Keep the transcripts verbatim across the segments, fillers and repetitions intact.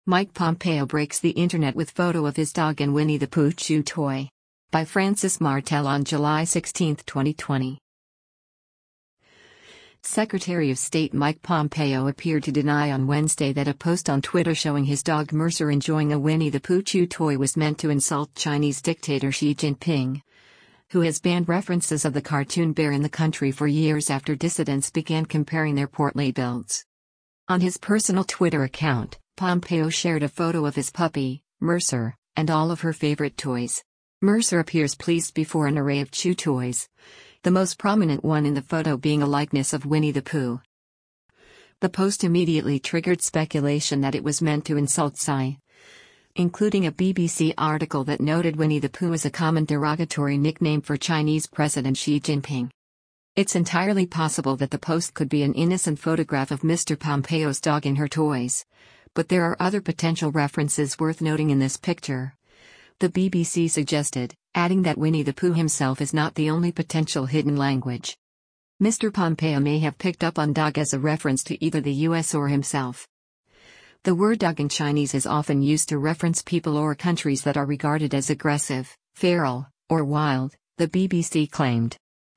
Mike Pompeo breaks the internet with photo of his dog and Winnie the Pooh chew toy. By Francis Martel on July sixteenth, twenty twenty. Secretary of State Mike Pompeo appeared to deny on Wednesday that a post on Twitter showing his dog Mercer enjoying a Winnie the Pooh chew toy was meant to insult Chinese dictator Xi Jinping, who has banned references of the cartoon bear in the country for years after dissidents began comparing their portly builds. On his personal Twitter account, Pompeo shared a photo of his puppy, Mercer, and all of her favorite toys. Mercer appears pleased before an array of chew toys, the most prominent one in the photo being a likeness of Winnie the Pooh. The post immediately triggered speculation that it was meant to insult Xi, including a B B C article that noted Winnie the Pooh as a common derogatory nickname for Chinese President Xi Jinping. It's entirely possible that the post could be an innocent photograph of Mister Pompeo's dog and her toys, but there are other potential references worth noting in this picture, the B B C suggested, adding that Winnie the Pooh himself is not the only potential hidden language. Mister Pompeo may have picked up on dog as a reference to either the U S or himself. The word dog in Chinese is often used to reference people or countries that are regarded as aggressive, feral, or wild, the B B C claimed.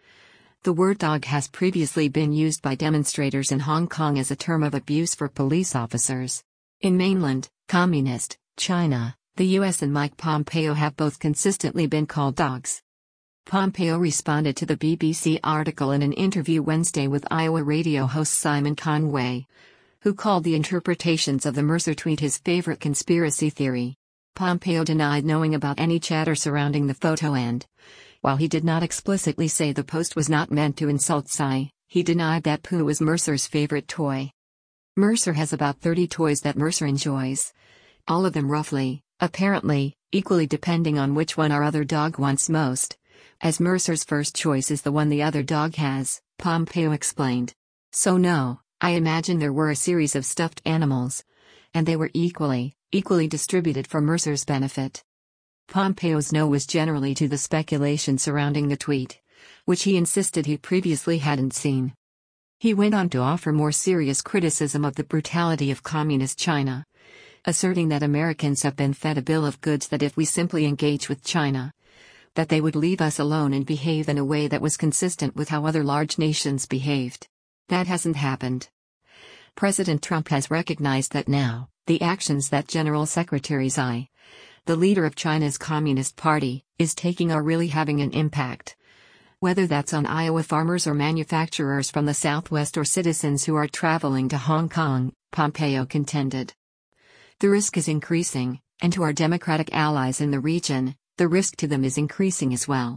The word dog has previously been used by demonstrators in Hong Kong as a term of abuse for police officers. In mainland, communist China, the U S and Mike Pompeo have both consistently been called dogs. Pompeo responded to the B B C article in an interview Wednesday with Iowa radio host Simon Conway, who called the interpretations of the Mercer tweet his favorite conspiracy theory. Pompeo denied knowing about any chatter surrounding the photo and, while he did not explicitly say the post was not meant to insult Xi, he denied that Pooh was Mercer's favorite toy. Mercer has about thirty toys that Mercer enjoys, all of them roughly, apparently, equally depending on which one our other dog wants most, as Mercer's first choice is the one the other dog has, Pompeo explained. So no, I imagine there were a series of stuffed animals, and they were equally, equally distributed for Mercer's benefit. Pompeo's no was generally to the speculation surrounding the tweet, which he insisted he previously hadn't seen. He went on to offer more serious criticism of the brutality of communist China, asserting that Americans have been fed a bill of goods that if we simply engage with China, that they would leave us alone and behave in a way that was consistent with how other large nations behaved. That hasn't happened. President Trump has recognized that now, the actions that General Secretary Xi, the leader of China's Communist Party, is taking are really having an impact. Whether that's on Iowa farmers or manufacturers from the Southwest or citizens who are traveling to Hong Kong, Pompeo contended. The risk is increasing, and to our Democratic allies in the region, the risk to them is increasing as well.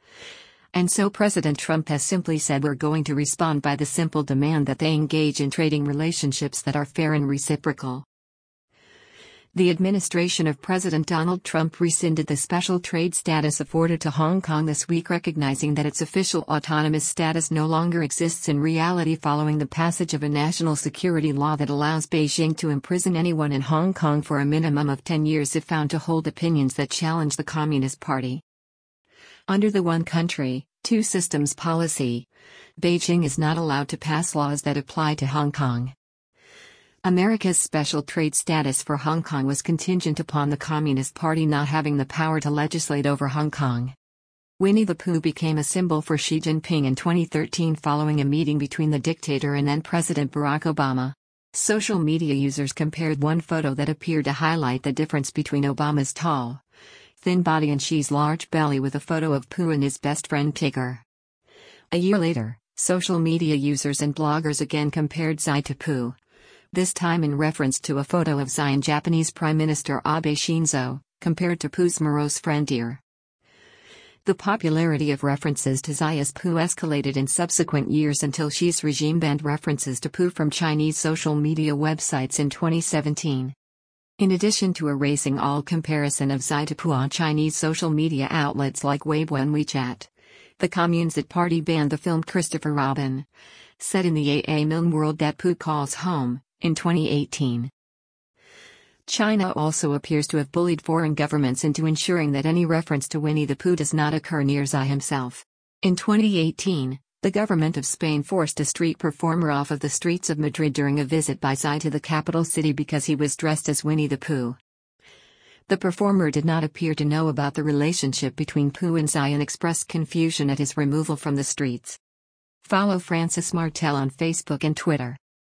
And so President Trump has simply said we're going to respond by the simple demand that they engage in trading relationships that are fair and reciprocal. The administration of President Donald Trump rescinded the special trade status afforded to Hong Kong this week, recognizing that its official autonomous status no longer exists in reality following the passage of a national security law that allows Beijing to imprison anyone in Hong Kong for a minimum of ten years if found to hold opinions that challenge the Communist Party. Under the one country, two systems policy, Beijing is not allowed to pass laws that apply to Hong Kong. America's special trade status for Hong Kong was contingent upon the Communist Party not having the power to legislate over Hong Kong. Winnie the Pooh became a symbol for Xi Jinping in twenty thirteen following a meeting between the dictator and then-President Barack Obama. Social media users compared one photo that appeared to highlight the difference between Obama's tall, thin body and Xi's large belly with a photo of Pooh and his best friend Tigger. A year later, social media users and bloggers again compared Xi to Pooh, this time in reference to a photo of Xi and Japanese Prime Minister Abe Shinzo, compared to Pooh's morose friend Deer. The popularity of references to Xi as Pooh escalated in subsequent years until Xi's regime banned references to Pooh from Chinese social media websites in twenty seventeen. In addition to erasing all comparison of Xi to Pooh on Chinese social media outlets like Weibo and WeChat, the Communist Party banned the film Christopher Robin, set in the A A Milne world that Pooh calls home, in twenty eighteen. China also appears to have bullied foreign governments into ensuring that any reference to Winnie the Pooh does not occur near Xi himself. In twenty eighteen, The government of Spain forced a street performer off of the streets of Madrid during a visit by Xi to the capital city because he was dressed as Winnie the Pooh. The performer did not appear to know about the relationship between Pooh and Xi and expressed confusion at his removal from the streets. Follow Francis Martel on Facebook and Twitter.